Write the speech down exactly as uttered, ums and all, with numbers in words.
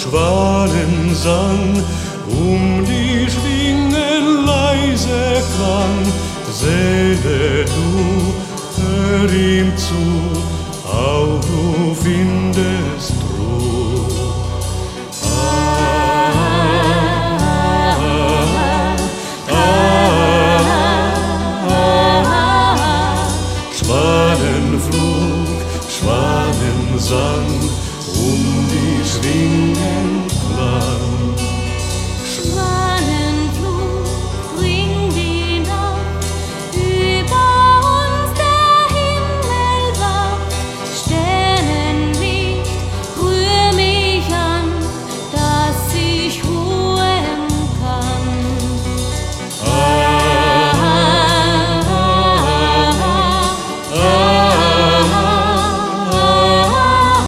Schwanensang, um die Schwingen leise klang. Seele, du, hör ihm zu, auch du findest Ruhe. Schwanenflug, Schwanensang, um die Schwingen klang.